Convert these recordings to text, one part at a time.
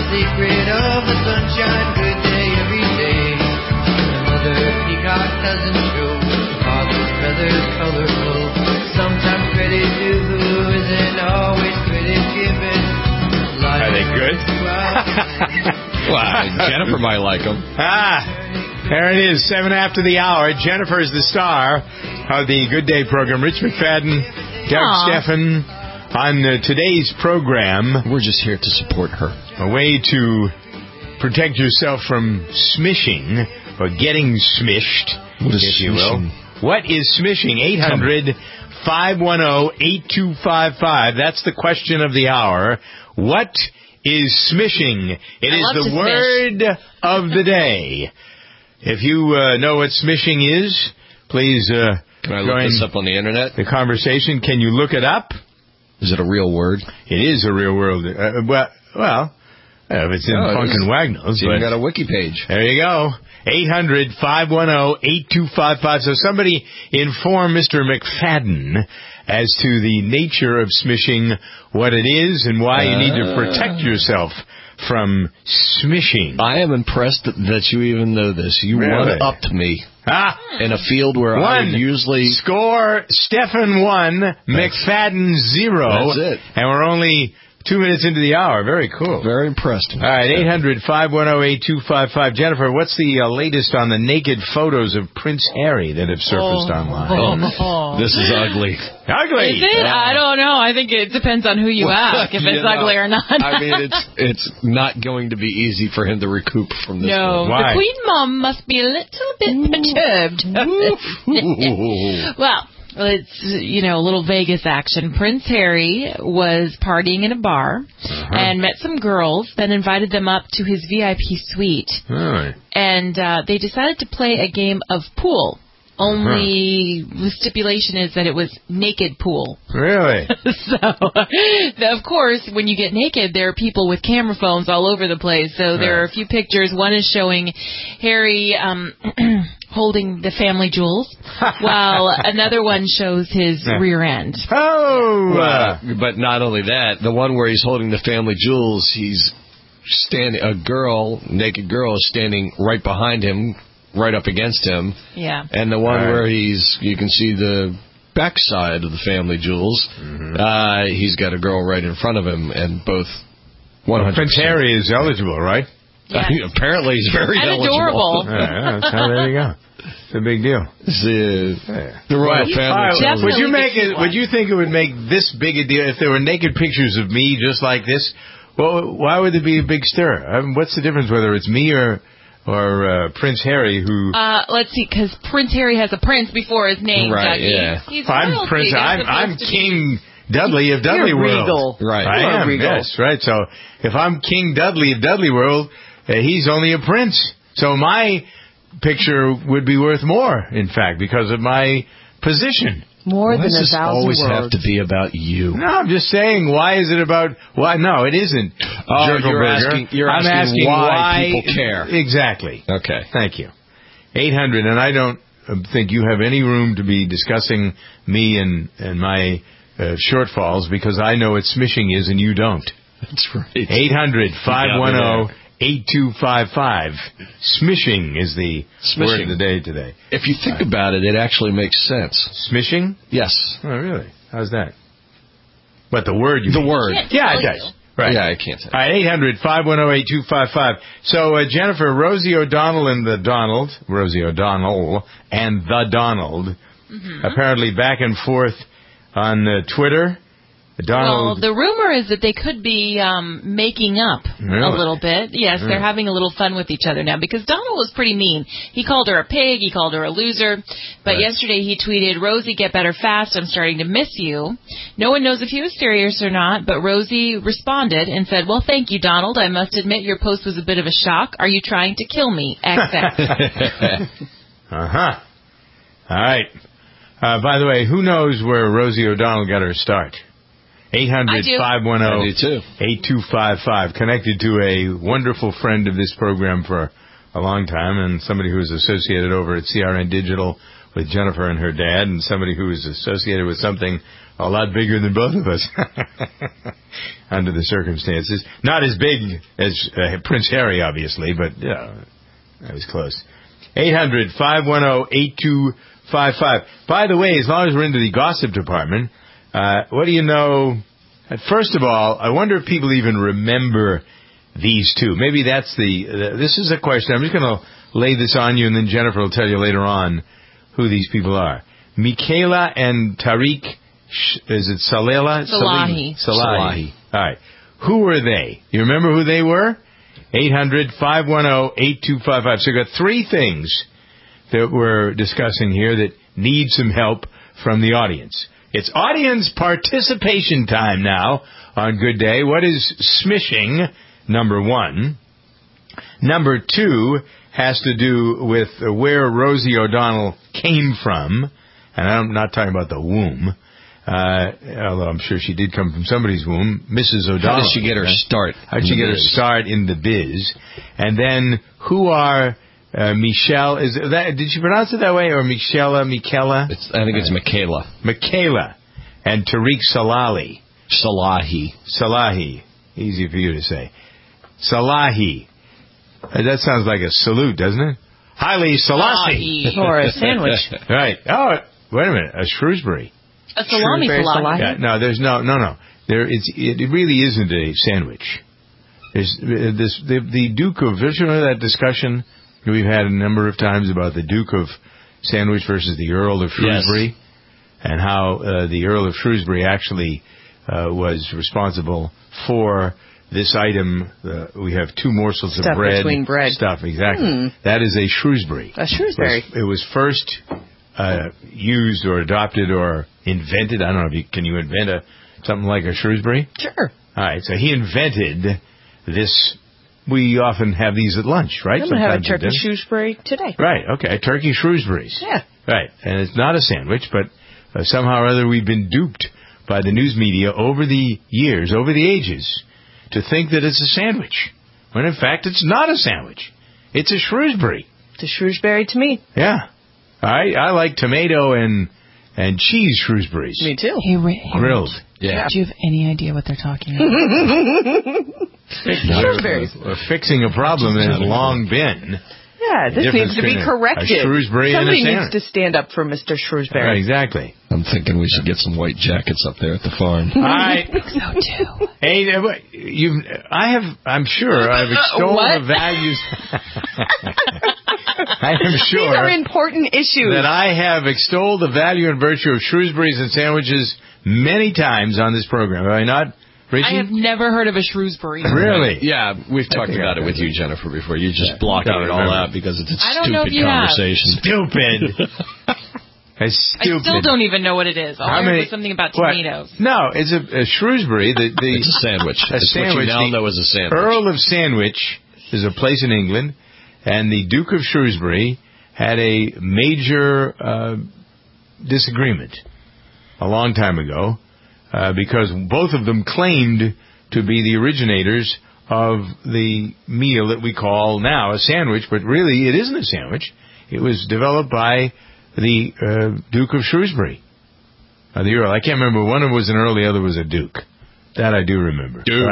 secret of the sunshine, good day every day. The mother peacock doesn't show, the father's feathers colorful. Sometimes credit due isn't always credit given. Are they good? Well, Jennifer might like them. There it is, 7 after the hour. Jennifer is the star of the Good Day program. Rich McFadden, Doug Steffen on today's program. We're just here to support her. A way to protect yourself from smishing or getting smished, if you will. What is smishing? 800-510-8255. That's the question of the hour. What is smishing? It is the word of the day. If you know what smishing is, please Can I look this up on the internet? The conversation. Can you look it up? Is it a real word? It is a real word. Well, if it's in Funk and Wagnalls. It's even got a wiki page. There you go. 800-510-8255. So somebody inform Mr. McFadden as to the nature of smishing, what it is, and why you need to protect yourself from smishing. I am impressed that you even know this. You one-upped me in a field where I would usually... Score, Stefan 1, McFadden 0. That's it. And we're only 2 minutes into the hour. Very cool. Very impressed. All right, 800-510-8255. Jennifer, what's the latest on the naked photos of Prince Harry that have surfaced online? This is ugly. Ugly? Is it? I don't know. I think it depends on who you ask, if it's ugly or not. I mean, it's not going to be easy for him to recoup from this. No, Why? the Queen Mom must be a little bit perturbed. Well, it's, a little Vegas action. Prince Harry was partying in a bar and met some girls, then invited them up to his VIP suite. And they decided to play a game of pool. Only the stipulation is that it was naked pool. Really? So, of course, when you get naked, there are people with camera phones all over the place. So there are a few pictures. One is showing Harry holding the family jewels, while another one shows his rear end. But not only that, the one where he's holding the family jewels, he's standing. A naked girl, is standing right behind him, right up against him. Yeah. And the one where you can see the backside of the family jewels, he's got a girl right in front of him, and both 100%. Prince Harry is eligible, right? Yes. Apparently he's very adorable. eligible. There you go. It's a big deal. The royal family. Would you think it would make this big a deal if there were naked pictures of me just like this? Well, why would there be a big stir? What's the difference whether it's me or Prince Harry, who... let's see, because Prince Harry has a prince before his name, right, Dougie. Yeah. He's I'm Prince. I'm King Dudley of Dudley World. Regal. Right. I am, yes, right. So if I'm King Dudley of Dudley World, he's only a prince. So my picture would be worth more, in fact, because of my position. More than 1,000 always words. have to be about you? No, I'm just saying, why is it about... Why? No, it isn't. You're asking why people care. Exactly. Okay. Thank you. 800, and I don't think you have any room to be discussing me and my shortfalls, because I know what smishing is and you don't. That's right. 800-510-8255. Smishing is the word of the day today. If you think about it, it actually makes sense. Smishing? Yes. Oh, really? How's that? What, the word you The mean? word. Yeah, it does. Right. Yeah, I can't say. All right, 800-510-8255. So, Jennifer, Rosie O'Donnell and the Donald apparently back and forth on Twitter. Well, the rumor is that they could be making up a little bit. Yes, they're having a little fun with each other now, because Donald was pretty mean. He called her a pig. He called her a loser. But yesterday he tweeted, "Rosie, get better fast. I'm starting to miss you." No one knows if he was serious or not, but Rosie responded and said, "Well, thank you, Donald. I must admit your post was a bit of a shock. Are you trying to kill me? XX." All right. By the way, who knows where Rosie O'Donnell got her start? 800-510-8255. Connected to a wonderful friend of this program for a long time, and somebody who is associated over at CRN Digital with Jennifer and her dad, and somebody who is associated with something a lot bigger than both of us under the circumstances. Not as big as Prince Harry, obviously, but that was close. 800-510-8255. By the way, as long as we're into the gossip department, what do you know? First of all, I wonder if people even remember these two. Maybe that's this is a question. I'm just going to lay this on you, and then Jennifer will tell you later on who these people are. Michaela and Tariq, is it Salahi. Salahi. All right. Who were they? You remember who they were? 800-510-8255. So we've got three things that we're discussing here that need some help from the audience. It's audience participation time now on Good Day. What is smishing? Number one. Number two has to do with where Rosie O'Donnell came from. And I'm not talking about the womb. Although I'm sure she did come from somebody's womb. Mrs. O'Donnell. How did she get her start? How did she get her start in the biz? And then who are Michelle? Did she pronounce it that way, or Michela? I think it's Michaela. Michaela and Tariq Salahi. Salahi. Easy for you to say. Salahi. That sounds like a salute, doesn't it? Haile Selassie. Or a sandwich. Right. Oh, wait a minute. A Shrewsbury. A salami. Yeah, no, there's no. It really isn't a sandwich. The Duke of, remember that discussion we've had a number of times about the Duke of Sandwich versus the Earl of Shrewsbury, yes. And how the Earl of Shrewsbury actually was responsible for this item. We have two morsels stuff of bread. Between bread. Stuff, exactly. That is a Shrewsbury. A Shrewsbury. It was first used or adopted or invented. I don't know can you invent something like a Shrewsbury? Sure. All right, so he invented this. We often have these at lunch, right? I'm going to have a turkey Shrewsbury today. Right, okay, turkey Shrewsburies. Yeah. Right, and it's not a sandwich, but somehow or other we've been duped by the news media over the years, over the ages, to think that it's a sandwich, when in fact it's not a sandwich. It's a Shrewsbury. It's a Shrewsbury to me. Yeah. I like tomato and cheese Shrewsburies. Me too. Hey, grilled. Yeah. Do you have any idea what they're talking about? Shrewsburies. Fixing a problem that has long been. Yeah, this needs to be corrected. A Shrewsbury Somebody and a needs to stand up for Mr. Shrewsbury. Exactly. I'm thinking we should get some white jackets up there at the farm. I think so too. Hey, I'm sure I've extolled the values. I am sure these are important issues. That I have extolled the value and virtue of Shrewsburies and sandwiches many times on this program. Have I not? Richie? I have never heard of a Shrewsbury. Really? Yeah, we've talked about it with you, Jennifer, before. You're just blocking it all out because it's a stupid conversation. Stupid. I still don't even know what it is. All I heard was something about tomatoes. No, it's a Shrewsbury. It's a sandwich. It's what you now know as a sandwich. Earl of Sandwich is a place in England, and the Duke of Shrewsbury had a major disagreement a long time ago. Because both of them claimed to be the originators of the meal that we call now a sandwich, but really it isn't a sandwich. It was developed by the Duke of Shrewsbury, the Earl. I can't remember. One of them was an Earl, the other was a Duke. That I do remember. Duke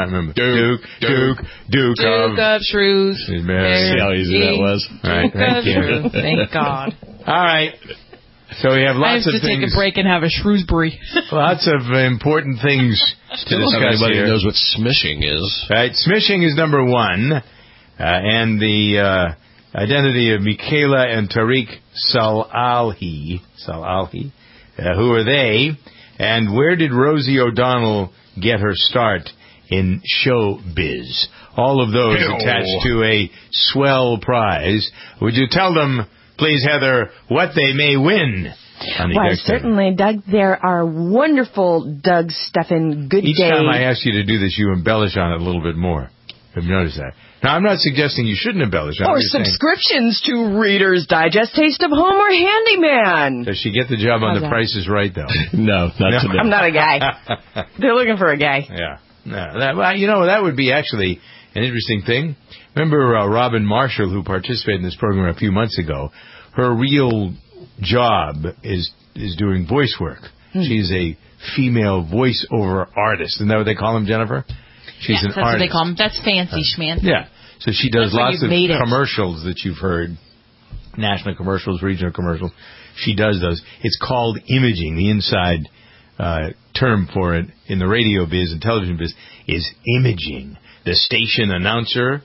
of Shrewsbury. See how easy that was? All right, thank you. Thank God. All right. So we have lots of things. I have to take a break and have a Shrewsbury. Lots of important things to discuss here. Everybody knows what smishing is. Right, smishing is number one. And the identity of Michaela and Tariq Salahi. Who are they? And where did Rosie O'Donnell get her start in showbiz? All of those attached to a swell prize. Would you tell them, please, Heather, what they may win? Why, certainly, Doug. There are wonderful Doug Stephan Good Day. Each time I ask you to do this, you embellish on it a little bit more. Have you noticed that? Now, I'm not suggesting you shouldn't embellish on it. Or subscriptions to Reader's Digest, Taste of Home, or Handyman. Does she get the job on The Price is Right, though? No, not today. I'm not a guy. They're looking for a guy. Yeah. No, that would be actually an interesting thing. Remember Robin Marshall, who participated in this program a few months ago? Her real job is doing voice work. She's a female voice-over artist. Isn't that what they call them, Jennifer? She's an that's artist. What they call them. That's fancy schmancy. Yeah. So she does lots of made it. commercials that you've heard, national commercials, regional commercials. She does those. It's called imaging. The inside term for it in the radio biz and television biz is imaging. The station announcer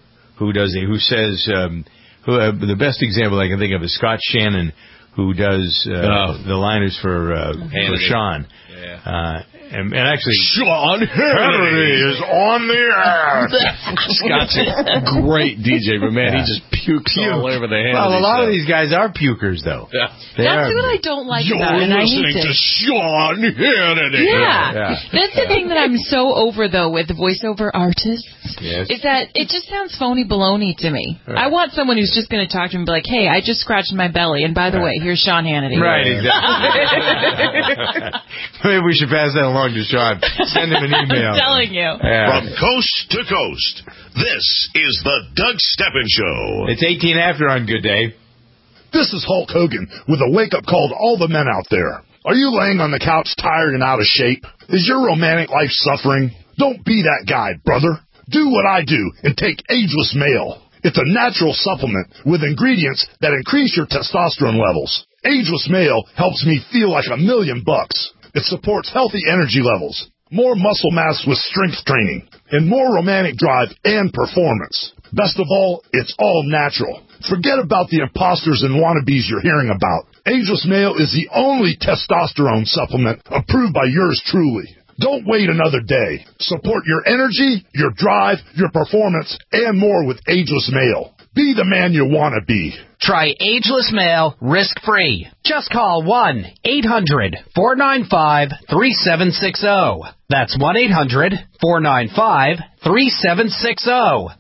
the best example I can think of is Scott Shannon, who does the liners for Sean. Yeah. And actually, Sean Hannity is on the air. Scott's a great DJ, but man, he just pukes all over the Hannity. Well, a lot of these guys are pukers, though. Yeah. That's what I don't like about it. You're listening to Sean Hannity. Yeah. That's the thing that I'm so over, though, with voiceover artists. Yes. Is that it just sounds phony baloney to me. Right. I want someone who's just going to talk to me and be like, hey, I just scratched my belly, and by the way, here's Sean Hannity. Right, exactly. Maybe we should pass that along to Sean. Send him an email. I'm telling you. Yeah. From coast to coast, this is the Doug Steppen Show. It's 18 after on Good Day. This is Hulk Hogan with a wake-up call to all the men out there. Are you laying on the couch tired and out of shape? Is your romantic life suffering? Don't be that guy, brother. Do what I do and take Ageless Male. It's a natural supplement with ingredients that increase your testosterone levels. Ageless Male helps me feel like $1,000,000. It supports healthy energy levels, more muscle mass with strength training, and more romantic drive and performance. Best of all, it's all natural. Forget about the imposters and wannabes you're hearing about. Ageless Male is the only testosterone supplement approved by yours truly. Don't wait another day. Support your energy, your drive, your performance, and more with Ageless Male. Be the man you want to be. Try Ageless Male risk-free. Just call 1-800-495-3760. That's 1-800-495-3760.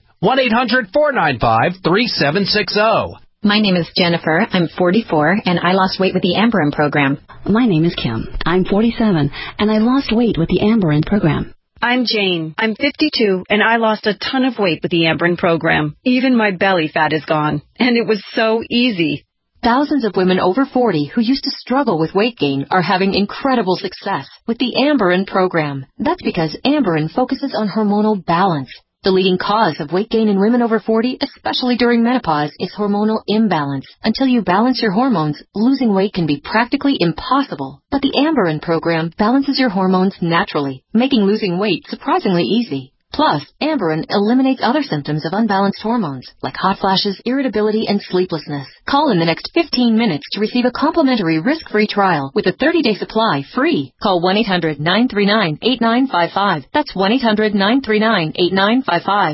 1-800-495-3760. My name is Jennifer. I'm 44, and I lost weight with the Amberin program. My name is Kim. I'm 47, and I lost weight with the Amberin program. I'm Jane. I'm 52, and I lost a ton of weight with the Amberin program. Even my belly fat is gone, and it was so easy. Thousands of women over 40 who used to struggle with weight gain are having incredible success with the Amberin program. That's because Amberin focuses on hormonal balance. The leading cause of weight gain in women over 40, especially during menopause, is hormonal imbalance. Until you balance your hormones, losing weight can be practically impossible. But the Amberin program balances your hormones naturally, making losing weight surprisingly easy. Plus, Amberin eliminates other symptoms of unbalanced hormones, like hot flashes, irritability, and sleeplessness. Call in the next 15 minutes to receive a complimentary risk-free trial with a 30-day supply free. Call 1-800-939-8955. That's 1-800-939-8955.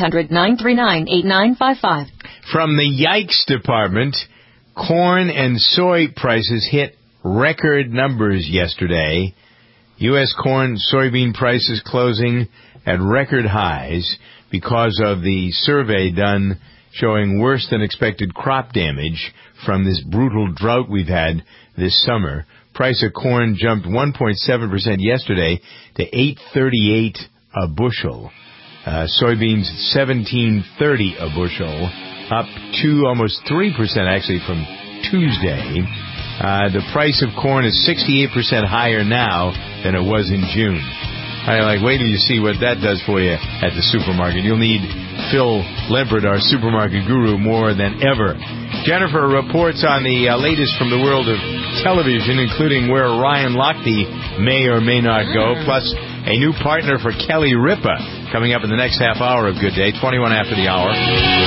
1-800-939-8955. From the Yikes Department, corn and soy prices hit record numbers yesterday. U.S. corn, soybean prices closing at record highs because of the survey done showing worse than expected crop damage from this brutal drought we've had this summer. Price of corn jumped 1.7% yesterday to $8.38 a bushel. Soybeans $17.30 a bushel, up almost 3% actually from Tuesday. The price of corn is 68% higher now than it was in June. Wait till you see what that does for you at the supermarket. You'll need Phil Lempert, our supermarket guru, more than ever. Jennifer reports on the latest from the world of television, including where Ryan Lochte may or may not go, plus a new partner for Kelly Ripa coming up in the next half hour of Good Day, 21 after the hour.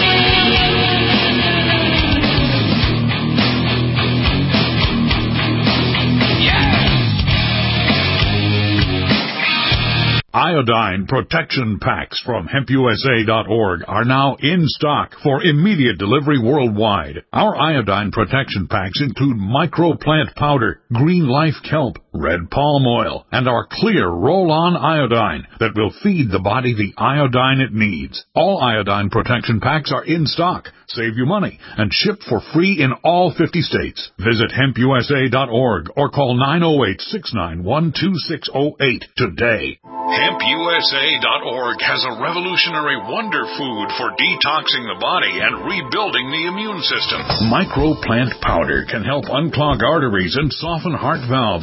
Iodine protection packs from HempUSA.org are now in stock for immediate delivery worldwide. Our iodine protection packs include microplant powder, green life kelp, red palm oil, and our clear roll-on iodine that will feed the body the iodine it needs. All iodine protection packs are in stock, save you money, and shipped for free in all 50 states. Visit HempUSA.org or call 908-691-2608 today. HempUSA.org has a revolutionary wonder food for detoxing the body and rebuilding the immune system. Microplant powder can help unclog arteries and soften heart valves while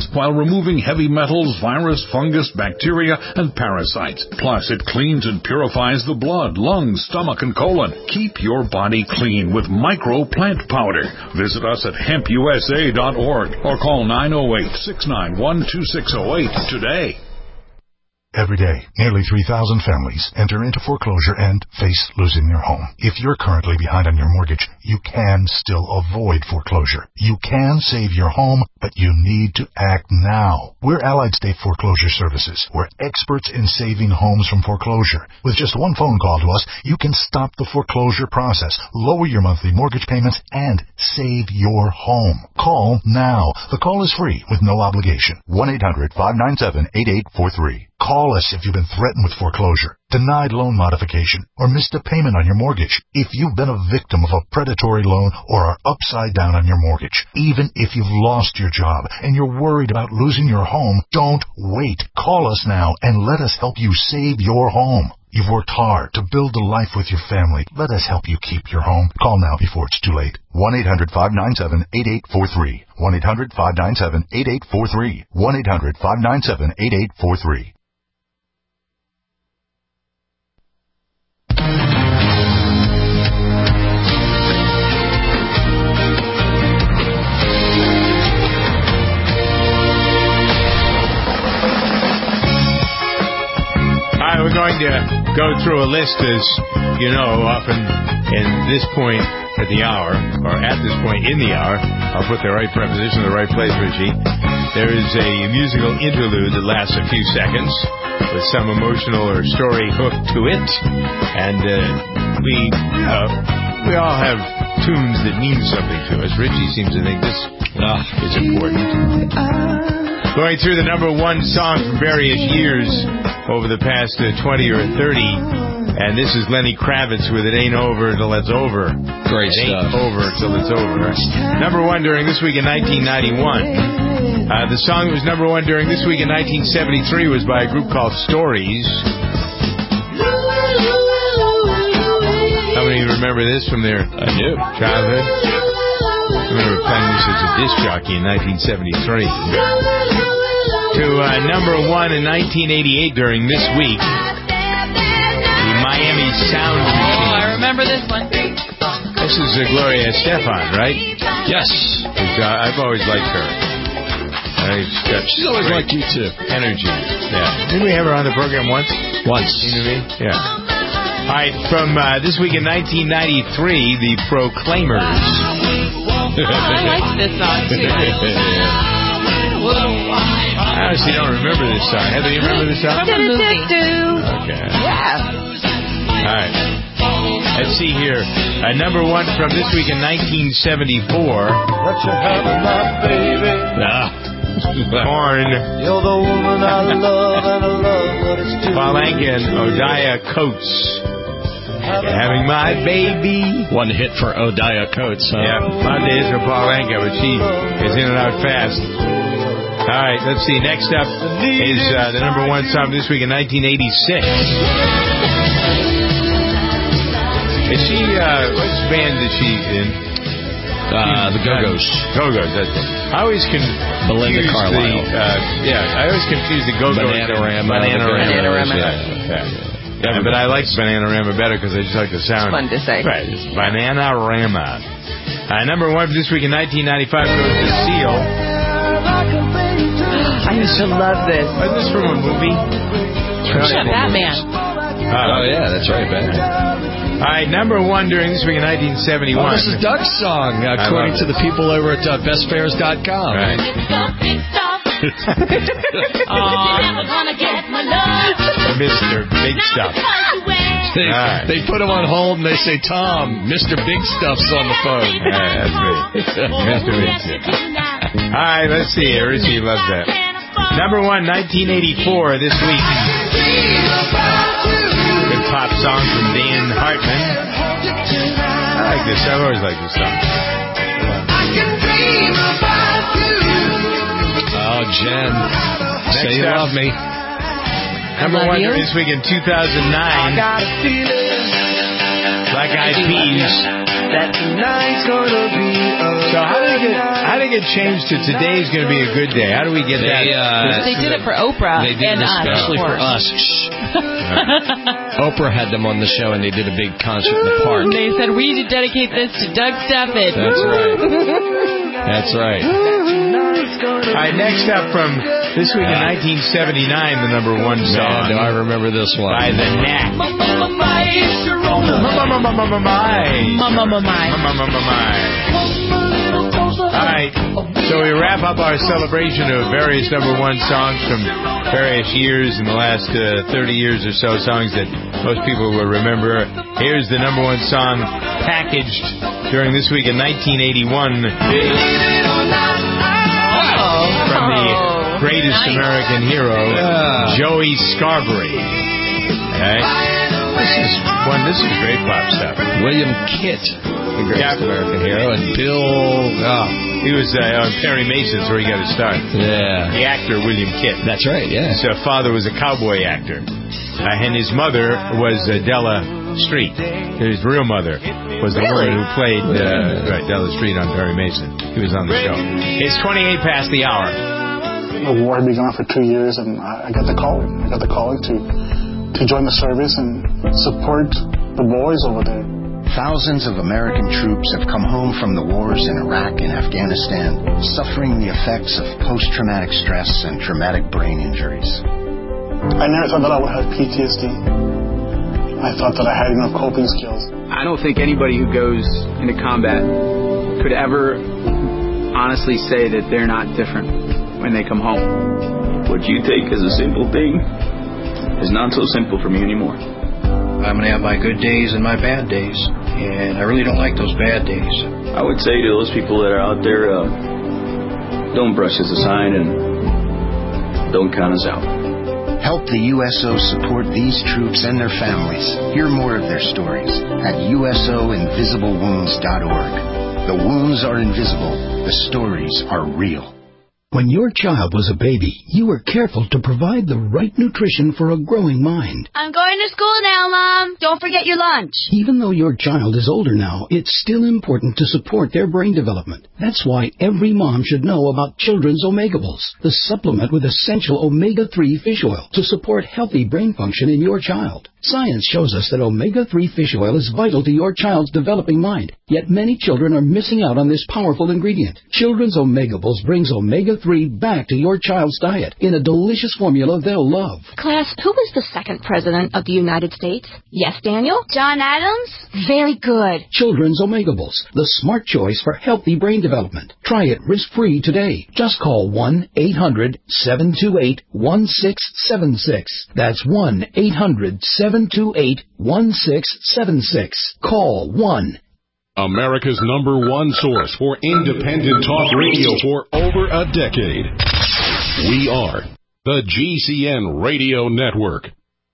removing heavy metals, virus, fungus, bacteria, and parasites. Plus, it cleans and purifies the blood, lungs, stomach, and colon. Keep your body clean with Micro Plant Powder. Visit us at hempusa.org or call 908-691-2608 today. Every day, nearly 3,000 families enter into foreclosure and face losing their home. If you're currently behind on your mortgage, you can still avoid foreclosure. You can save your home, but you need to act now. We're Allied State Foreclosure Services. We're experts in saving homes from foreclosure. With just one phone call to us, you can stop the foreclosure process, lower your monthly mortgage payments, and save your home. Call now. The call is free with no obligation. 1-800-597-8843. Call us if you've been threatened with foreclosure, denied loan modification, or missed a payment on your mortgage. If you've been a victim of a predatory loan or are upside down on your mortgage, even if you've lost your job and you're worried about losing your home, don't wait. Call us now and let us help you save your home. You've worked hard to build a life with your family. Let us help you keep your home. Call now before it's too late. 1-800-597-8843. 1-800-597-8843. 1-800-597-8843. We're going to go through a list, as you know, often in this point at the hour, or at this point in the hour. I'll put the right preposition in the right place, Richie. There is a musical interlude that lasts a few seconds with some emotional or story hook to it. And we all have tunes that mean something to us. Richie seems to think this is important. Going through the number one song from various years over the past 20 or 30, and this is Lenny Kravitz with It Ain't Over Till It's Over. Great stuff. It ain't over till it's over. Number one during this week in 1991. The song that was number one during this week in 1973 was by a group called Stories. How many remember this from their childhood? I remember playing this as a disc jockey in 1973. To number one in 1988 during this week, the Miami Sound Machine. Oh, I remember this one. This is Gloria Estefan, right? Yes. I've always liked her. She's always liked you, too. Energy. Yeah. Didn't we have her on the program once? Once. Yeah. All right, from this week in 1993, the Proclaimers. I liked this song, too. I honestly don't remember this song. Heather, you remember this song? From the movie. Okay. Yeah. All right. Let's see here. Number one from this week in 1974. What you have, my baby? Korn. You're the woman I love, and I love what it's doing. Paul Anka and Odia Coates. Having my baby. One hit for Odia Coates. Huh? Yeah, Monday is for Paul Anka, but she is in and out fast. All right, let's see. Next up is the number one song this week in 1986. Is she, what band is she in? The Go-Go's. Go-Go's, that's it. I always Belinda Carlisle. I always confuse the Go-Go's. Bananarama. Yeah, but I like Bananarama better because I just like the sound. It's fun to say. Right, it's Bananarama. Number one this week in 1995 goes to Seal. I used to love this. Wasn't this from a movie? Batman. Oh, yeah, that's right, Batman. All right, number one during this week in 1971. Oh, this is Doug's song, according to the people over at bestfares.com. Right. Mr. Big Stuff. They put him on hold and they say, Tom, Mr. Big Stuff's on the phone. That's me. Mr. Big Stuff. All right, let's see here. Richie loves that. Number one, 1984 this week. Good pop song from Dan Hartman. I like this. I've always liked this song. Oh, Jen. Say you love me. Number one this week in 2009. Black Eyed Peas. that tonight's gonna be a So how did it get changed to today's going to be a good day? How do we get that? They did it for Oprah. They did it especially for us. Oprah had them on the show, and they did a big concert in the park. They said, we need to dedicate this to Doug Stafford. That's right. That's right. All right, next up from this week in 1979, the number one song. Man, do I remember this one. By The Knack. All right, so we wrap up our celebration of various number one songs from various years in the last 30 years or so, songs that most people will remember. Here's the number one song packaged during this week in 1981. From the greatest American hero, Joey Scarberry. Okay? This is great pop stuff. William Kitt, the greatest American hero, and Bill... he was on Perry Mason's where he got his start. Yeah. The actor, William Kitt. That's right, yeah. His father was a cowboy actor. And his mother was Della Street. His real mother was the woman who played Della Street on Perry Mason. He was on the show. It's 28 past the hour. The war had been going on for 2 years, and I got the calling. I got the calling to join the service and support the boys over there. Thousands of American troops have come home from the wars in Iraq and Afghanistan, suffering the effects of post-traumatic stress and traumatic brain injuries. I never thought that I would have PTSD. I thought that I had enough coping skills. I don't think anybody who goes into combat could ever honestly say that they're not different when they come home. What you take as a simple thing is not so simple for me anymore. I'm going to have my good days and my bad days, and I really don't like those bad days. I would say to those people that are out there, don't brush us aside and don't count us out. Help the USO support these troops and their families. Hear more of their stories at usoinvisiblewounds.org. The wounds are invisible. The stories are real. When your child was a baby, you were careful to provide the right nutrition for a growing mind. I'm going to school now, Mom. Don't forget your lunch. Even though your child is older now, it's still important to support their brain development. That's why every mom should know about Children's Omegables, the supplement with essential omega-3 fish oil to support healthy brain function in your child. Science shows us that omega-3 fish oil is vital to your child's developing mind, yet many children are missing out on this powerful ingredient. Children's Omegables brings omega-3 back to your child's diet in a delicious formula they'll love. Class, who was the second president of the United States? Yes, Daniel? John Adams? Very good. Children's Omegables, the smart choice for healthy brain development. Try it risk-free today. Just call 1-800-728-1676. That's 1-800-728-1676. Call 1. America's #1 source for independent talk radio for over a decade. We are the GCN Radio Network.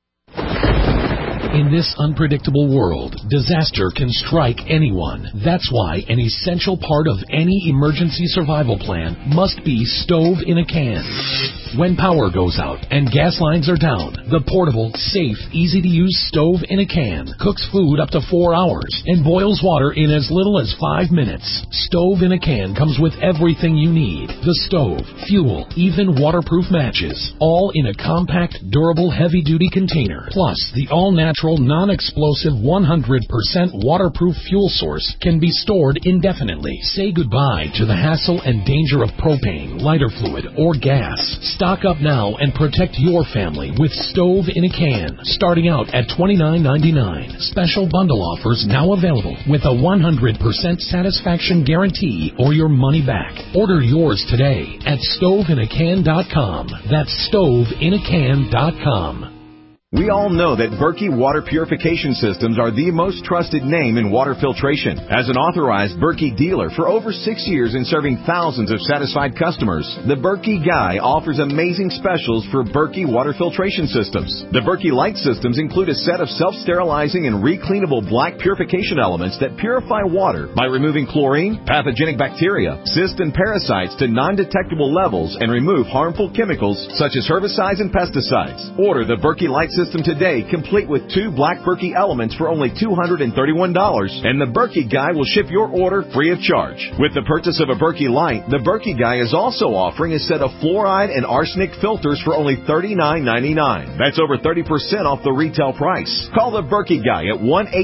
In this unpredictable world, disaster can strike anyone. That's why an essential part of any emergency survival plan must be stove in a can. When power goes out and gas lines are down, the portable, safe, easy-to-use stove in a can cooks food up to 4 hours and boils water in as little as 5 minutes. Stove in a can comes with everything you need. The stove, fuel, even waterproof matches, all in a compact, durable, heavy-duty container. Plus, the all-natural, non-explosive, 100% waterproof fuel source can be stored indefinitely. Say goodbye to the hassle and danger of propane, lighter fluid, or gas. Stock up now and protect your family with Stove in a Can, starting out at $29.99. Special bundle offers now available with a 100% satisfaction guarantee or your money back. Order yours today at StoveInACan.com. That's StoveInACan.com. We all know that Berkey Water Purification Systems are the most trusted name in water filtration. As an authorized Berkey dealer for over 6 years and serving thousands of satisfied customers, the Berkey Guy offers amazing specials for Berkey Water Filtration Systems. The Berkey Light Systems include a set of self-sterilizing and recleanable black purification elements that purify water by removing chlorine, pathogenic bacteria, cysts, and parasites to non-detectable levels and remove harmful chemicals such as herbicides and pesticides. Order the Berkey Light Systems system today, complete with 2 Black Berkey elements for only $231, and the Berkey Guy will ship your order free of charge. With the purchase of a Berkey Light, the Berkey Guy is also offering a set of fluoride and arsenic filters for only $39.99. That's over 30% off the retail price. Call the Berkey Guy at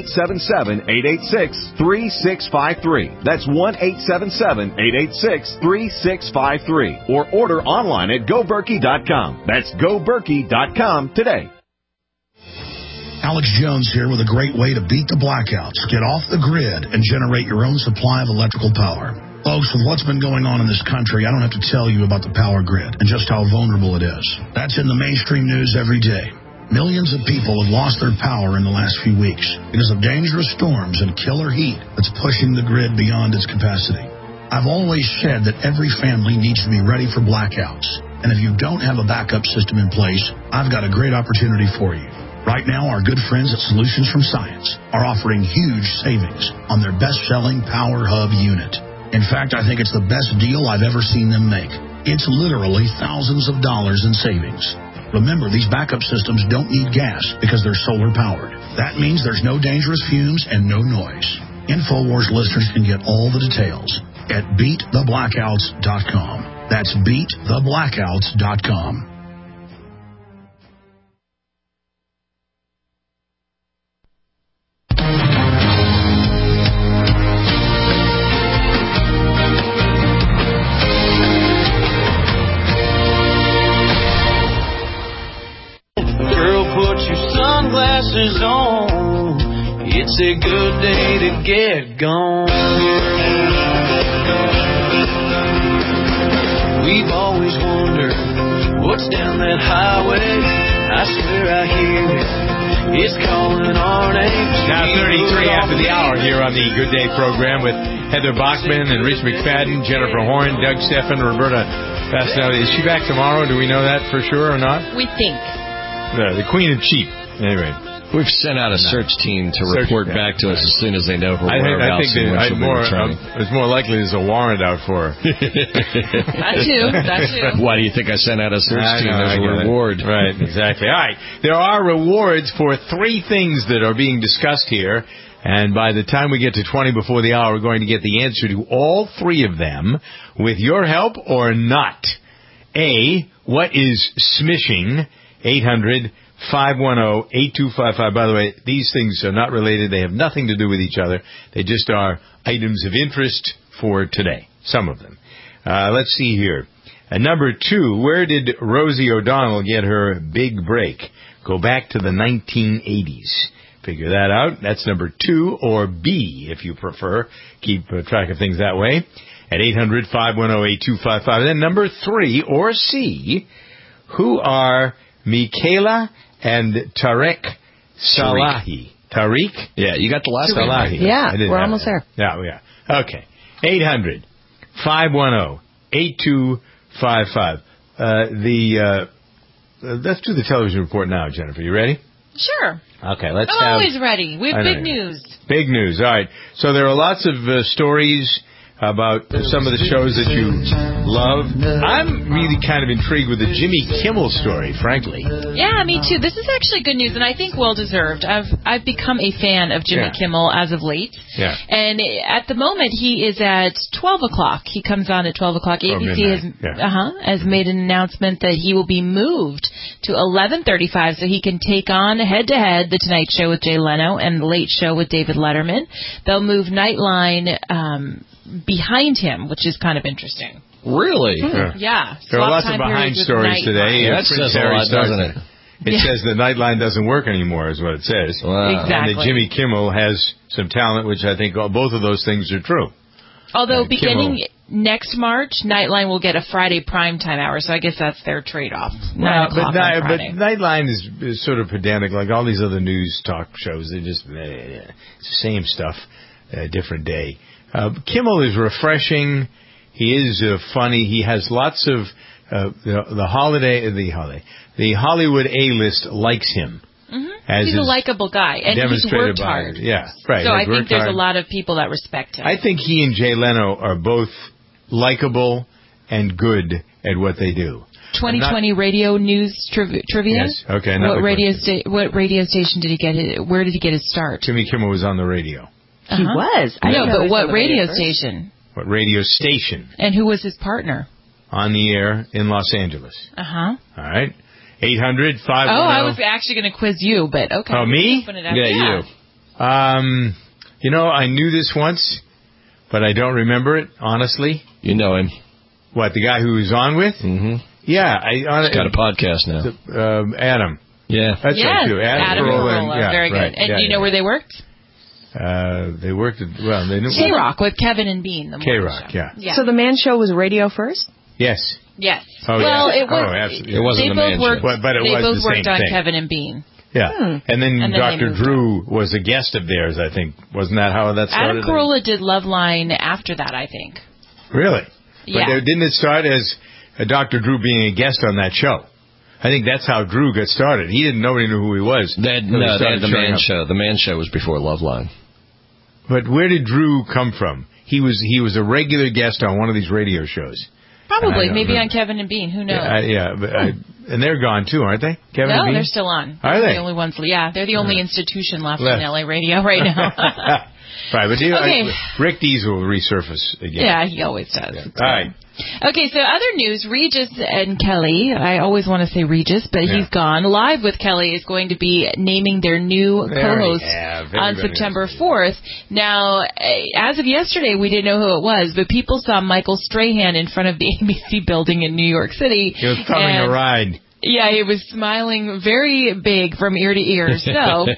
1-877-886-3653. That's 1-877-886-3653. Or order online at GoBerkey.com. That's GoBerkey.com today. Alex Jones here with a great way to beat the blackouts. Get off the grid and generate your own supply of electrical power. Folks, with what's been going on in this country, I don't have to tell you about the power grid and just how vulnerable it is. That's in the mainstream news every day. Millions of people have lost their power in the last few weeks because of dangerous storms and killer heat that's pushing the grid beyond its capacity. I've always said that every family needs to be ready for blackouts. And if you don't have a backup system in place, I've got a great opportunity for you. Right now, our good friends at Solutions from Science are offering huge savings on their best-selling Power Hub unit. In fact, I think it's the best deal I've ever seen them make. It's literally thousands of dollars in savings. Remember, these backup systems don't need gas because they're solar-powered. That means there's no dangerous fumes and no noise. InfoWars listeners can get all the details at BeatTheBlackouts.com. That's BeatTheBlackouts.com. Sunglasses on, it's a good day to get gone. We've always wondered what's down that highway. I swear I hear it. It's calling our names. Now 33 after the hour here on the Good Day program with Heather Bachman and Rich McFadden, Jennifer Horn, Doug Steffen, Roberta Fasinelli. Is she back tomorrow? Do we know that for sure or not? We think. The Queen of Cheap. Anyway, we've sent out a search team to report back to us as soon as they know her whereabouts. It's more likely there's a warrant out for her. That too. Why do you think I sent out a search team? There's a reward. Right, exactly. All right. There are rewards for 3 things that are being discussed here. And by the time we get to 20 before the hour, we're going to get the answer to all 3 of them with your help or not. A, what is smishing? 800-510-8255. By the way, these things are not related. They have nothing to do with each other. They just are items of interest for today. Some of them. Let's see here. Number 2, where did Rosie O'Donnell get her big break? Go back to the 1980s. Figure that out. That's number 2, or B, if you prefer. Keep track of things that way. At 800-510-8255. Then number 3, or C, who are Michaela and Tariq Salahi. Tariq? Yeah, you got the last one. Salahi. Yeah, we're almost there. Yeah. Okay. 800-510-8255. Let's do the television report now, Jennifer. You ready? Sure. Okay, I'm always ready. We have big news. Big news. All right. So there are lots of stories about some of the shows that you love. I'm really kind of intrigued with the Jimmy Kimmel story, frankly. Yeah, me too. This is actually good news, and I think well-deserved. I've become a fan of Jimmy Kimmel as of late. Yeah. And at the moment, he is at 12 o'clock. He comes on at 12 o'clock. ABC has made an announcement that he will be moved to 11:35 so he can take on head-to-head The Tonight Show with Jay Leno and The Late Show with David Letterman. They'll move Nightline behind him, which is kind of interesting. Really? Yeah. There are lots of behind stories today. That says a lot, doesn't it? It says the Nightline doesn't work anymore, is what it says. Wow. Exactly. And that Jimmy Kimmel has some talent, which I think both of those things are true. Although beginning next March, Nightline will get a Friday primetime hour, so I guess that's their trade-off. 9 o'clock on Friday. But Nightline is sort of pedantic, like all these other news talk shows. They just it's the same stuff, different day. Kimmel is refreshing. He is funny. He has lots of the Hollywood A-list likes him. Mm-hmm. He's a likable guy, and he's worked hard. Yeah, right. So I think there's a lot of people that respect him. I think he and Jay Leno are both likable and good at what they do. 2020 radio news trivia? Yes. Okay. What radio station did he get? Where did he get his start? Jimmy Kimmel was on the radio. He was. I know, but what radio station? What radio station? And who was his partner? On the air in Los Angeles. All right. 800-510. Oh, I was actually going to quiz you, but okay. Oh, me? Yeah, you. You know, I knew this once, but I don't remember it, honestly. You know him. What, the guy who was on with? Mm-hmm. Yeah. He's got a podcast now. Adam. Yeah. That's right, too. Adam Carolla. Yeah, very good. Right. And do you know where they worked? They worked at, well, they knew. K-Rock with Kevin and Bean. The K-Rock, yeah. So the Man Show was radio first? Yes. Yes. Oh, well, yeah. it was. Absolutely. It wasn't the Man Show. But it they was both the same worked on thing. Kevin and Bean. Yeah. And then they Dr. moved Drew was a guest of theirs, I think. Wasn't that how that started? Adam Carolla did Loveline after that, I think. Really? Yeah. But didn't it start as Dr. Drew being a guest on that show? I think that's how Drew got started. Nobody knew who he was. They had the Man Show. The Man Show was before Loveline. But where did Drew come from? He was a regular guest on one of these radio shows. Probably, maybe on Kevin and Bean. Who knows? And they're gone too, aren't they? Kevin and Bean? They're still on. Are they? The only ones. Yeah, they're the only institution left in LA radio right now. Right, but Rick Dees will resurface again. Yeah, he always does. Yeah. All right. Okay, so other news, Regis and Kelly, I always want to say Regis, but he's gone. Live with Kelly is going to be naming their new co-host on September 4th. Now, as of yesterday, we didn't know who it was, but people saw Michael Strahan in front of the ABC building in New York City. He was coming a ride. Yeah, he was smiling very big from ear to ear. So,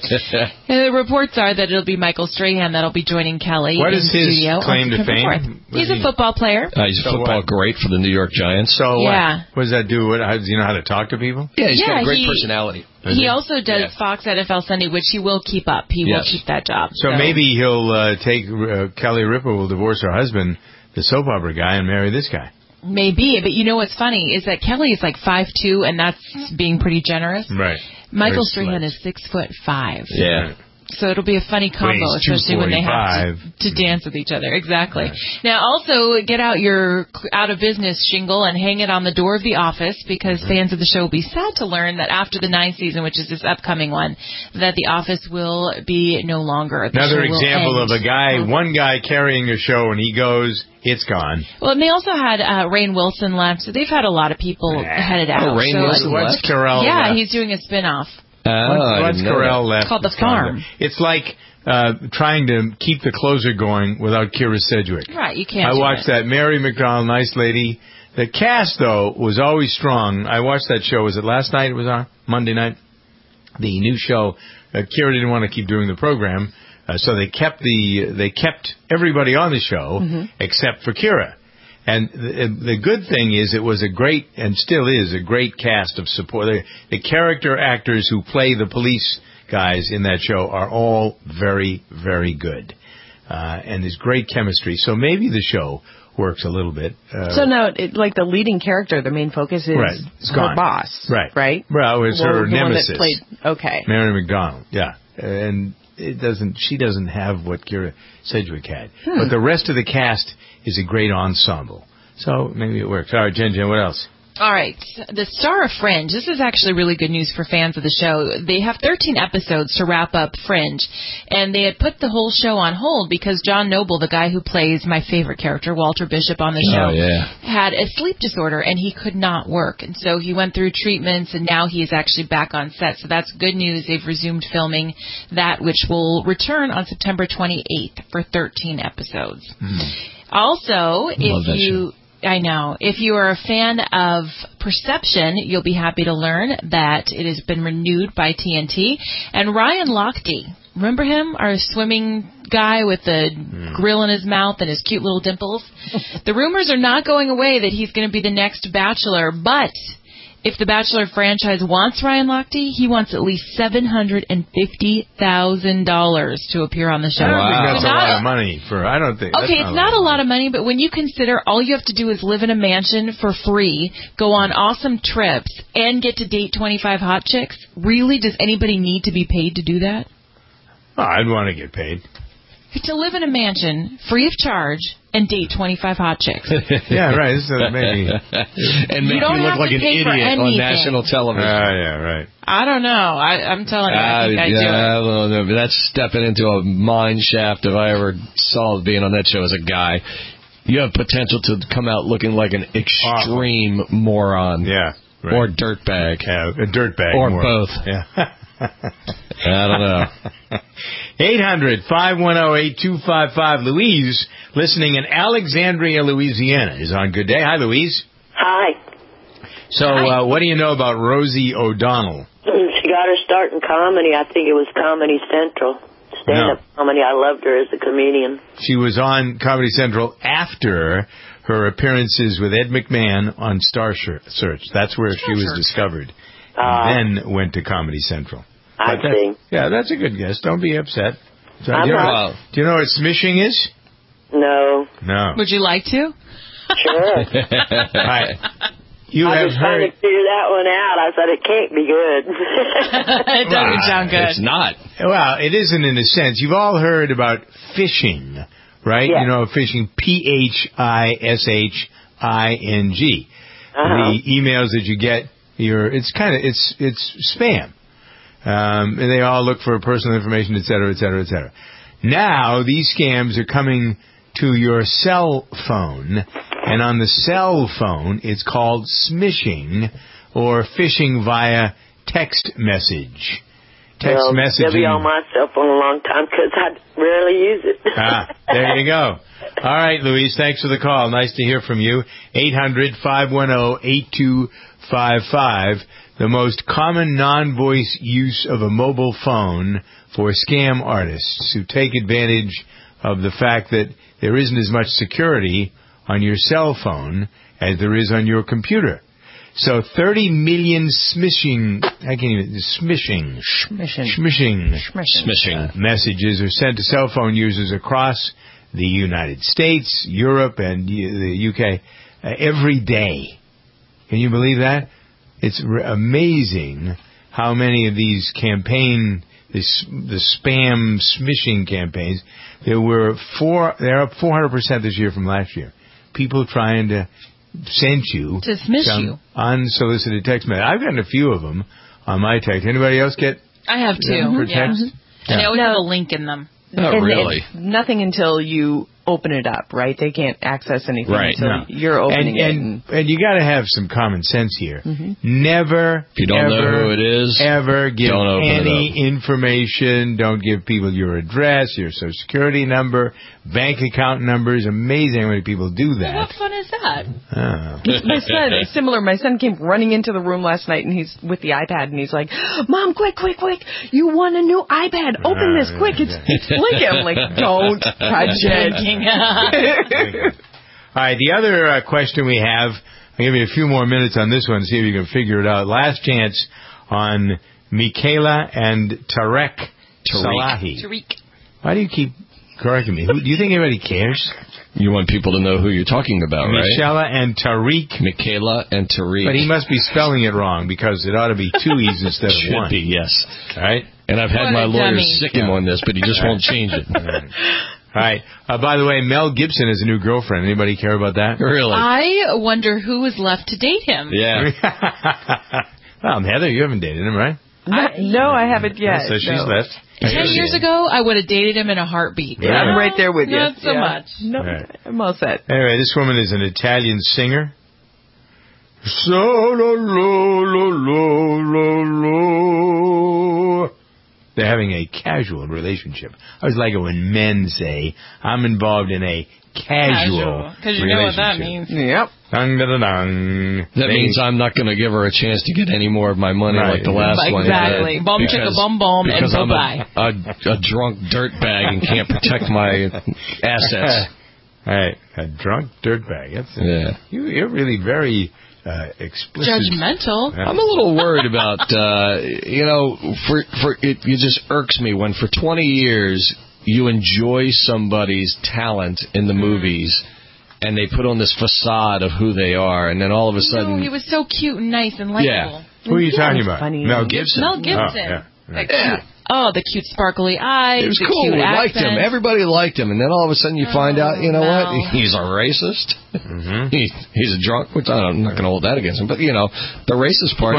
the reports are that it'll be Michael Strahan that'll be joining Kelly in the studio. What is his claim to fame? He's a football player. He's a football great for the New York Giants. So what does that do? Does he know how to talk to people? Yeah, he's got a great personality. He also does Fox NFL Sunday, which he will keep up. He will keep that job. So maybe he'll take Kelly Ripa will divorce her husband, the soap opera guy, and marry this guy. Maybe, but you know what's funny is that Kelly is like 5'2", and that's being pretty generous. Right. Michael Strahan is 6'5". Yeah. So it'll be a funny combo, especially when they have to dance with each other. Exactly. Right. Now, also, get out your out-of-business shingle and hang it on the door of the office, because fans of the show will be sad to learn that after the 9th season, which is this upcoming one, that the office will be no longer. Another example of one guy carrying a show, and he goes, it's gone. Well, and they also had Rainn Wilson left, so they've had a lot of people headed out. Rainn Wilson left? Carell yeah, he's doing a spin-off. Once Carell left, it's called The Farm. It's like trying to keep the closer going without Kira Sedgwick. Right, you can't. I watched that. Mary McDonald, nice lady. The cast, though, was always strong. I watched that show. Was it last night? It was on Monday night. The new show. Kira didn't want to keep doing the program, so they kept everybody on the show except for Kira. And the good thing is it was a great, and still is, a great cast of support. The character actors who play the police guys in that show are all very, very good. And there's great chemistry. So maybe the show works a little bit. So now, like the leading character, the main focus is her boss. Right. Well, it's her nemesis. Okay. Mary McDonald, yeah. And she doesn't have what Kira Sedgwick had. But the rest of the cast is a great ensemble. So maybe it works. All right, Jen, what else? All right. The star of Fringe. This is actually really good news for fans of the show. They have 13 episodes to wrap up Fringe, and they had put the whole show on hold because John Noble, the guy who plays my favorite character, Walter Bishop, on the show, had a sleep disorder, and he could not work. And so he went through treatments, and now he is actually back on set. So that's good news. They've resumed filming that, which will return on September 28th for 13 episodes. Also, if you are a fan of Perception, you'll be happy to learn that it has been renewed by TNT. And Ryan Lochte, remember him? Our swimming guy with the grill in his mouth and his cute little dimples? The rumors are not going away that he's going to be the next Bachelor, but if the Bachelor franchise wants Ryan Lochte, he wants at least $750,000 to appear on the show. I don't think that's a lot of money I don't think. Okay, it's not a lot of money, but when you consider all you have to do is live in a mansion for free, go on awesome trips, and get to date 25 hot chicks, really, does anybody need to be paid to do that? Oh, I'd want to get paid. to live in a mansion, free of charge, and date 25 hot chicks. Yeah, right. So maybe. And make you look like an idiot on national television. Yeah, right. I don't know. I'm telling you, I think I do it. I don't know. That's stepping into a mine shaft if I ever saw being on that show as a guy. You have potential to come out looking like an extreme moron. Yeah. Right. Or dirtbag. Yeah, a dirtbag. Or moron. both. Yeah. I don't know. 800-510-8255. Louise, listening in Alexandria, Louisiana, is on Good Day. Hi, Louise. Hi. So, what do you know about Rosie O'Donnell? She got her start in comedy. I think it was Comedy Central. Stand-up comedy. I loved her as a comedian. She was on Comedy Central after her appearances with Ed McMahon on Star Search. That's where she was discovered. And then went to Comedy Central. I see. Yeah, that's a good guess. Don't be upset. So, I'm not. Do you know what smishing is? No. No. Would you like to? Sure. I was trying to figure that one out. I said, it can't be good. It doesn't sound good. It's not. Well, it isn't in a sense. You've all heard about phishing, right? Yeah. You know, phishing, Phishing. The emails that you get, it's spam. And they all look for personal information, et cetera, et cetera, et cetera. Now, these scams are coming to your cell phone, and on the cell phone, it's called smishing, or phishing via text message. Text messaging. They'll be on my cell phone a long time because I rarely use it. There you go. All right, Louise, thanks for the call. Nice to hear from you. 800-510-8255. The most common non-voice use of a mobile phone for scam artists who take advantage of the fact that there isn't as much security on your cell phone as there is on your computer. So 30 million smishing messages are sent to cell phone users across the United States, Europe, and the UK every day. Can you believe that? It's amazing how many of these the spam smishing campaigns, they're up 400% this year from last year. People trying to send you to smish you unsolicited text message. I've gotten a few of them on my text. Anybody else get? I have two. For text? And they always have a link in them. Not really. It's nothing until you open it up, right? They can't access anything until you're opening it. And you got to have some common sense here. Never, if you don't know who it is, ever give any information. Don't give people your address, your social security number, bank account numbers. Amazing how many people do that. Well, what fun is that? My son came running into the room last night, and he's with the iPad, and he's like, "Mom, quick! You want a new iPad? Open this quick! It's blinking." I'm like, "Don't touch it." All right, the other question we have, I'll give you a few more minutes on this one, see if you can figure it out. Last chance on Michaela and Tariq Salahi. Why do you keep correcting me? Do you think anybody cares? You want people to know who you're talking about, right? Michaela and Tariq. Michaela and Tariq. But he must be spelling it wrong because it ought to be two E's instead of one. Should be, yes. All right? And I've had my lawyer sick him on this, but he just won't change it. All right. By the way, Mel Gibson has a new girlfriend. Anybody care about that? Really? I wonder who is left to date him. Yeah. Well, Heather, you haven't dated him, right? No, I haven't yet. So she's left. 10 years ago, I would have dated him in a heartbeat. Yeah, I'm right there with you. Not so much. No, I'm all set. Anyway, this woman is an Italian singer. So lo lo lo lo lo lo. They're having a casual relationship. I always like it when men say, "I'm involved in a casual because you know what that means. Yep. Dun-da-da-dung. That means I'm not going to give her a chance to get any more of my money like the last one. Exactly. Bum chicka bum bum and bye-bye. A drunk dirtbag and can't protect my assets. All right. A drunk dirtbag. You're really very explicit. Judgmental. I'm a little worried about, it just irks me when for 20 years you enjoy somebody's talent in the movies and they put on this facade of who they are, and then all of a sudden... No, he was so cute and nice and likable. Yeah. Who are you talking about? Funny. Mel Gibson? Mel Gibson. Oh, yeah. Right. Oh, the cute sparkly eyes. It was the cool. Cute We liked accent. him. Everybody liked him. And then all of a sudden you find out, you know what? He's a racist. Mm-hmm. He's a drunk, which I'm not going to hold that against him. But, you know, the racist part.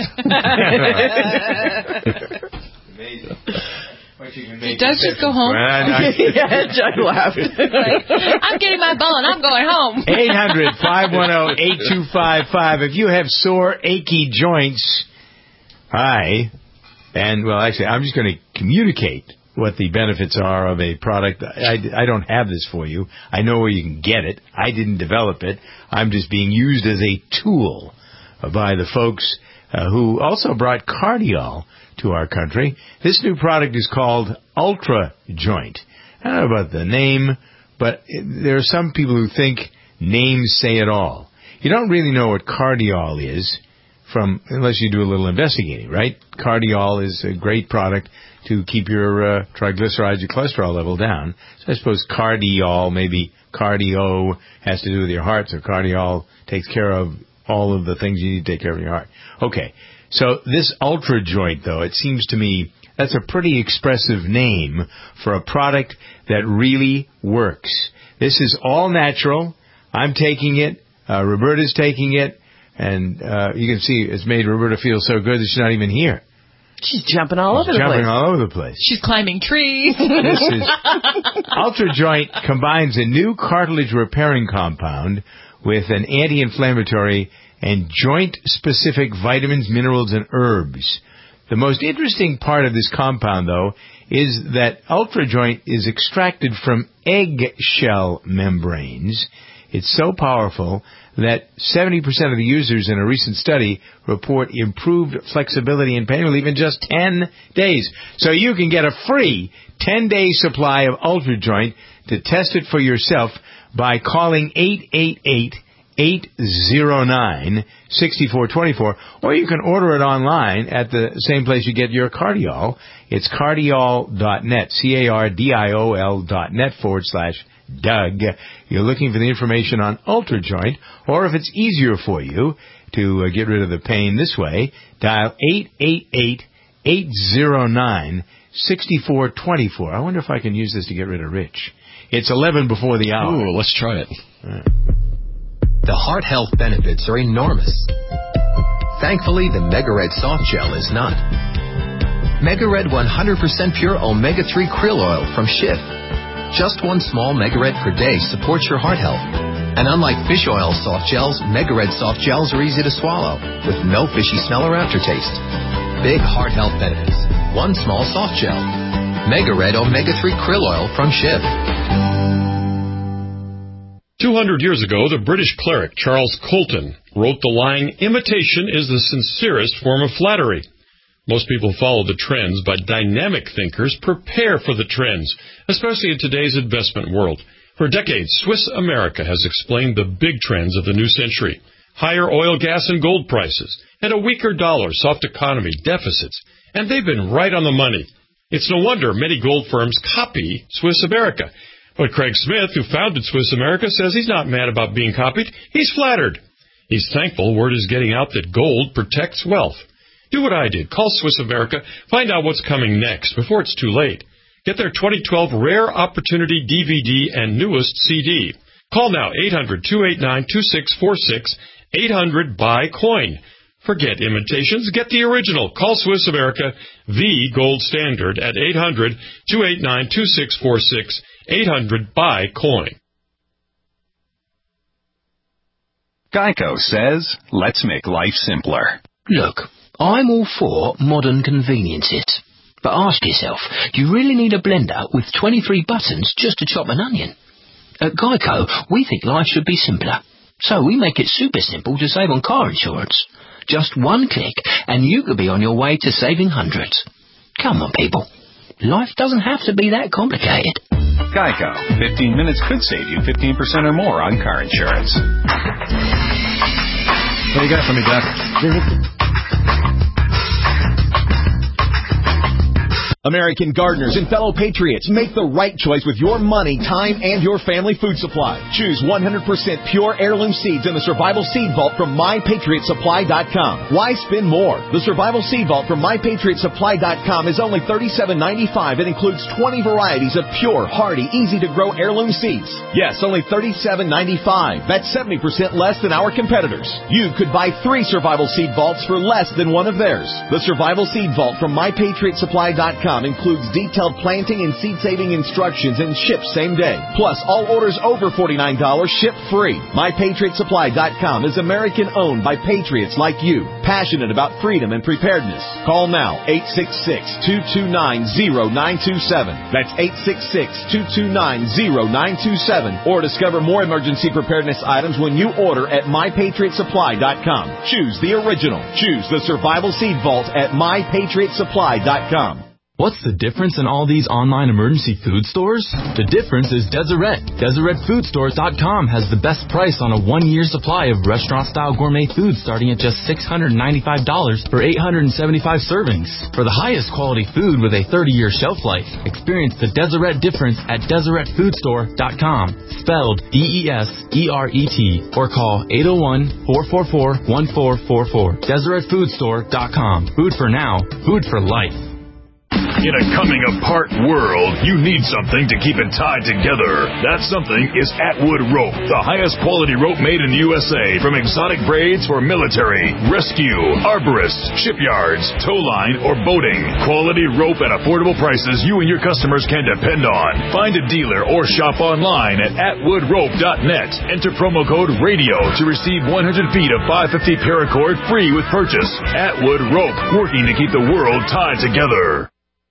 Amazing. Does just go home? Yeah, Judd laughed. I'm getting my bone. I'm going home. 800-510-8255. If you have sore, achy joints, I'm just going to communicate what the benefits are of a product. I don't have this for you. I know where you can get it. I didn't develop it. I'm just being used as a tool by the folks who also brought Cardiol to our country. This new product is called Ultra Joint. I don't know about the name, but there are some people who think names say it all. You don't really know what Cardiol is unless you do a little investigating, right? Cardiol is a great product to keep your triglycerides, your cholesterol level down. So I suppose Cardiol, maybe cardio, has to do with your heart, so Cardiol takes care of all of the things you need to take care of your heart. Okay, so this Ultra Joint, though, it seems to me that's a pretty expressive name for a product that really works. This is all natural. I'm taking it. Roberta's taking it. And you can see it's made Roberta feel so good that she's not even here. She's jumping all over the place. Jumping all over the place. She's climbing trees. This is Ultra Joint combines a new cartilage repairing compound with an anti-inflammatory and joint-specific vitamins, minerals, and herbs. The most interesting part of this compound, though, is that Ultra Joint is extracted from eggshell membranes. It's so powerful that 70% of the users in a recent study report improved flexibility and pain relief in just 10 days. So you can get a free 10-day supply of Ultra Joint to test it for yourself by calling 888-809-6424, or you can order it online at the same place you get your Cardiol. It's cardiol.net, cardiol.net/Doug. You're looking for the information on Ultra Joint, or if it's easier for you to get rid of the pain this way, dial 888-809-6424. I wonder if I can use this to get rid of Rich. It's 11 before the hour. Ooh, let's try it. The heart health benefits are enormous. Thankfully, the Mega-Red Soft Gel is not. Mega-Red 100% pure omega-3 krill oil from Schiff. Just one small Mega-Red per day supports your heart health. And unlike fish oil soft gels, Mega-Red soft gels are easy to swallow, with no fishy smell or aftertaste. Big heart health benefits. One small soft gel. Mega-Red omega-3 krill oil from Schiff. 200 years ago, the British cleric Charles Colton wrote the line, "Imitation is the sincerest form of flattery." Most people follow the trends, but dynamic thinkers prepare for the trends, especially in today's investment world. For decades, Swiss America has explained the big trends of the new century: higher oil, gas, and gold prices, and a weaker dollar, soft economy, deficits. And they've been right on the money. It's no wonder many gold firms copy Swiss America. But Craig Smith, who founded Swiss America, says he's not mad about being copied. He's flattered. He's thankful word is getting out that gold protects wealth. Do what I did. Call Swiss America. Find out what's coming next before it's too late. Get their 2012 Rare Opportunity DVD and newest CD. Call now, 800-289-2646, 800-BUY-COIN. Forget imitations. Get the original. Call Swiss America, the gold standard, at 800-289-2646, 800-BUY-COIN. Geico says, let's make life simpler. Look, I'm all for modern conveniences. But ask yourself, do you really need a blender with 23 buttons just to chop an onion? At Geico, we think life should be simpler. So we make it super simple to save on car insurance. Just one click and you could be on your way to saving hundreds. Come on, people. Life doesn't have to be that complicated. Geico. 15 minutes could save you 15% or more on car insurance. What do you got for me, Doc? American gardeners and fellow patriots, make the right choice with your money, time, and your family food supply. Choose 100% pure heirloom seeds in the Survival Seed Vault from MyPatriotSupply.com. Why spend more? The Survival Seed Vault from MyPatriotSupply.com is only $37.95 and includes 20 varieties of pure, hardy, easy-to-grow heirloom seeds. Yes, only $37.95. That's 70% less than our competitors. You could buy 3 Survival Seed Vaults for less than one of theirs. The Survival Seed Vault from MyPatriotSupply.com includes detailed planting and seed-saving instructions and ships same day. Plus, all orders over $49 ship free. MyPatriotSupply.com is American-owned by patriots like you, passionate about freedom and preparedness. Call now, 866-229-0927. That's 866-229-0927. Or discover more emergency preparedness items when you order at MyPatriotSupply.com. Choose the original. Choose the Survival Seed Vault at MyPatriotSupply.com. What's the difference in all these online emergency food stores? The difference is Deseret. DeseretFoodStores.com has the best price on a 1-year supply of restaurant-style gourmet food starting at just $695 for 875 servings. For the highest quality food with a 30-year shelf life, experience the Deseret difference at DeseretFoodStore.com, spelled DESERET, or call 801-444-1444. DeseretFoodStore.com. Food for now, food for life. In a coming-apart world, you need something to keep it tied together. That something is Atwood Rope, the highest quality rope made in the USA, from exotic braids for military, rescue, arborists, shipyards, tow line, or boating. Quality rope at affordable prices you and your customers can depend on. Find a dealer or shop online at atwoodrope.net. Enter promo code RADIO to receive 100 feet of 550 paracord free with purchase. Atwood Rope, working to keep the world tied together.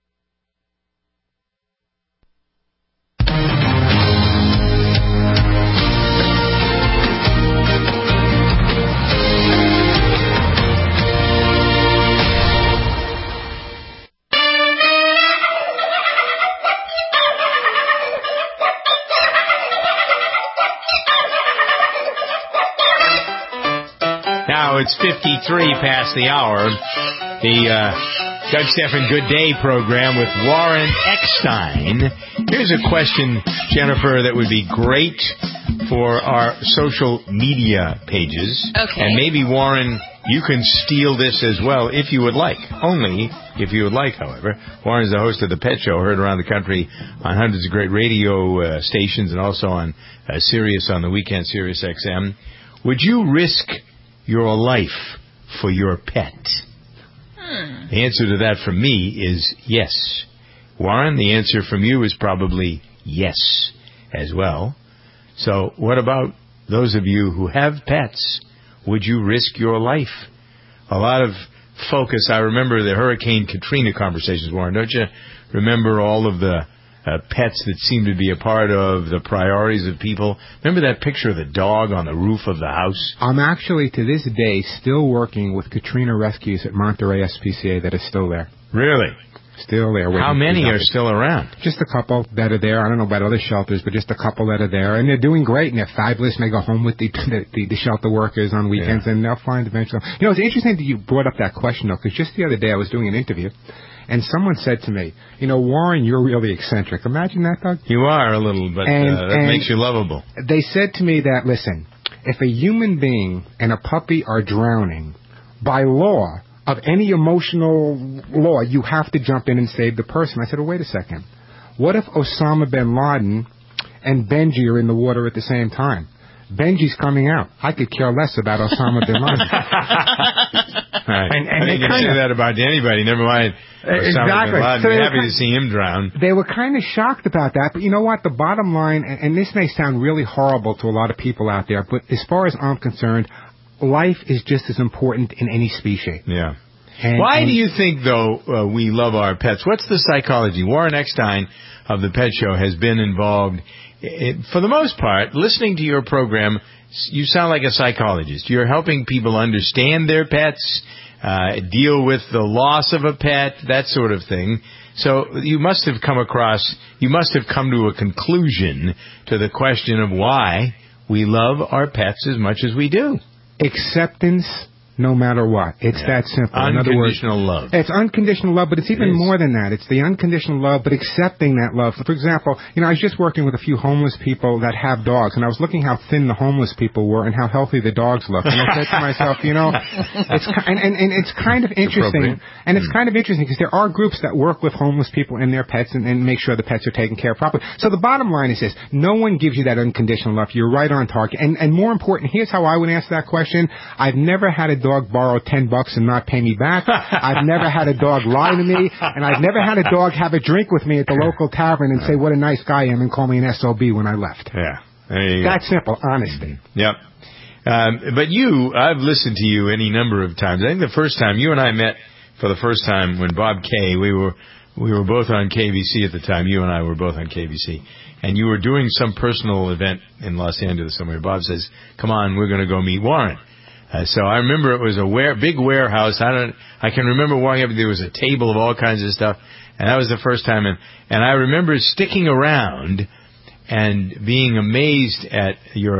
Now it's 53 past the hour. The Doug Stephan Good Day program with Warren Eckstein. Here's a question, Jennifer, that would be great for our social media pages. Okay. And maybe, Warren, you can steal this as well if you would like. Only if you would like, however. Warren is the host of The Pet Show, heard around the country on hundreds of great radio stations and also on Sirius on the weekend, Sirius XM. Would you risk your life for your pet? The answer to that from me is yes. Warren, the answer from you is probably yes as well. So what about those of you who have pets? Would you risk your life? A lot of focus. I remember the Hurricane Katrina conversations, Warren. Don't you remember all of the pets that seem to be a part of the priorities of people? Remember that picture of the dog on the roof of the house? I'm actually, to this day, still working with Katrina Rescues at Monterey SPCA that is still there. Really? Still there. How many are still around? Just a couple that are there. I don't know about other shelters, but just a couple that are there. And they're doing great, and they're fabulous, and they go home with the shelter workers on weekends, and they'll find eventually. You know, it's interesting that you brought up that question, though, because just the other day I was doing an interview, and someone said to me, you know, Warren, you're really eccentric. Imagine that, Doug? You are a little, but that makes you lovable. They said to me that, listen, if a human being and a puppy are drowning, by law, of any emotional law, you have to jump in and save the person. I said, well, wait a second. What if Osama bin Laden and Benji are in the water at the same time? Benji's coming out. I could care less about Osama bin Laden. Right. And they can say that about anybody. Never mind Osama bin Laden. So we're happy to see him drown. They were kind of shocked about that. But you know what? The bottom line, and this may sound really horrible to a lot of people out there, but as far as I'm concerned, life is just as important in any species. Yeah. Why do you think, though, we love our pets? What's the psychology? Warren Eckstein of The Pet Show has been involved, for the most part, listening to your program. You sound like a psychologist. You're helping people understand their pets, deal with the loss of a pet, that sort of thing. So you must have come to a conclusion to the question of why we love our pets as much as we do. Acceptance no matter what. It's that simple. Unconditional love. It's unconditional love, but it's even more than that. It's the unconditional love, but accepting that love. For example, I was just working with a few homeless people that have dogs, and I was looking how thin the homeless people were and how healthy the dogs looked. And I said to myself, it's kind of interesting. And it's kind of interesting because there are groups that work with homeless people and their pets and make sure the pets are taken care of properly. So the bottom line is this. No one gives you that unconditional love. You're right on target. And more important, here's how I would answer that question. I've never had a dog borrow $10 and not pay me back. I've never had a dog lie to me. And I've never had a dog have a drink with me at the local tavern and say what a nice guy I am and call me an SOB when I left. Yeah. There you go. That's simple. Honesty. Yep. But I've listened to you any number of times. I think the first time you and I met for the first time when Bob Kay, we were both on KBC at the time. You and I were both on KBC. And you were doing some personal event in Los Angeles somewhere. Bob says, come on, we're going to go meet Warren. So I remember it was a big warehouse. I can remember walking up, there was a table of all kinds of stuff. And that was the first time. And I remember sticking around and being amazed at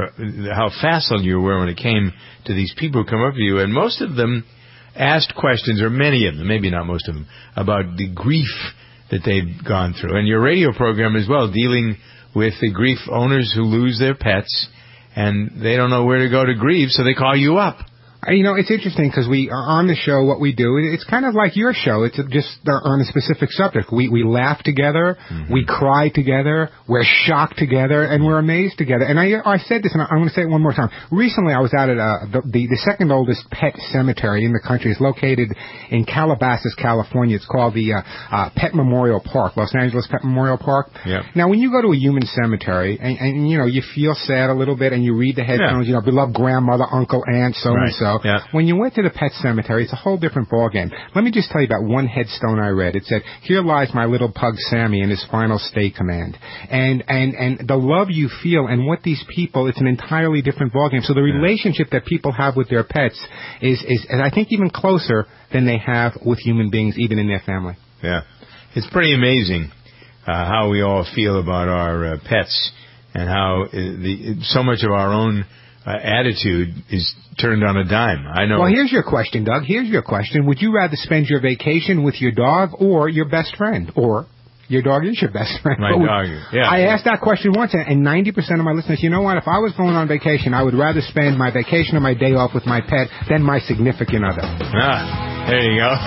how facile you were when it came to these people who come up to you. And most of them asked questions, or many of them, maybe not most of them, about the grief that they've gone through. And your radio program as well, dealing with the grief owners who lose their pets, and they don't know where to go to grieve, so they call you up. It's interesting because we are on the show. What we do, it's kind of like your show. It's just on a specific subject. We laugh together, we cry together, we're shocked together, and we're amazed together. And I said this, and I'm going to say it one more time. Recently, I was out at the second oldest pet cemetery in the country. It's located in Calabasas, California. It's called the Pet Memorial Park, Los Angeles Pet Memorial Park. Yep. Now, when you go to a human cemetery, and you feel sad a little bit, and you read the headstones, beloved grandmother, uncle, aunt, so and so. Yeah. When you went to the pet cemetery, it's a whole different ballgame. Let me just tell you about one headstone I read. It said, "Here lies my little pug Sammy in his final stay command." And the love you feel and what these people, it's an entirely different ballgame. So the relationship that people have with their pets is I think even closer than they have with human beings, even in their family. Yeah. It's pretty amazing how we all feel about our pets and how so much of our own attitude is turned on a dime. I know. Well, here's your question, Doug. Here's your question. Would you rather spend your vacation with your dog or your best friend? Or your dog is your best friend. My dog, yeah. I asked that question once, and 90% of my listeners, you know what? If I was going on vacation, I would rather spend my vacation or my day off with my pet than my significant other. There you go.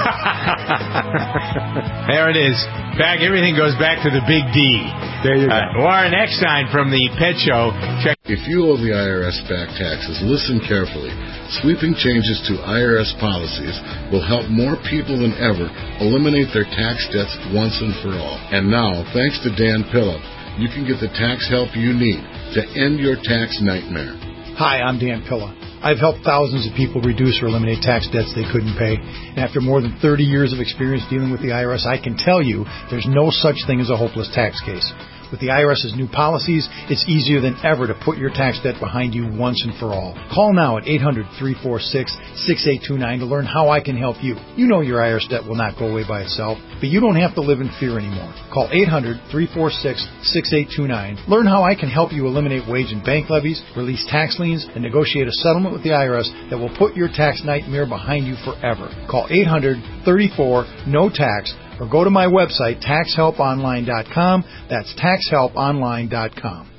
There it is. Everything goes back to the big D. There you go. Warren Eckstein from the Pet Show. If you owe the IRS back taxes, listen carefully. Sweeping changes to IRS policies will help more people than ever eliminate their tax debts once and for all. And now, thanks to Dan Pilla, you can get the tax help you need to end your tax nightmare. Hi, I'm Dan Pilla. I've helped thousands of people reduce or eliminate tax debts they couldn't pay. And after more than 30 years of experience dealing with the IRS, I can tell you there's no such thing as a hopeless tax case. With the IRS's new policies, it's easier than ever to put your tax debt behind you once and for all. Call now at 800-346-6829 to learn how I can help you. You know your IRS debt will not go away by itself, but you don't have to live in fear anymore. Call 800-346-6829. Learn how I can help you eliminate wage and bank levies, release tax liens, and negotiate a settlement with the IRS that will put your tax nightmare behind you forever. Call 800-34-NO-TAX. Or go to my website, taxhelponline.com. That's taxhelponline.com.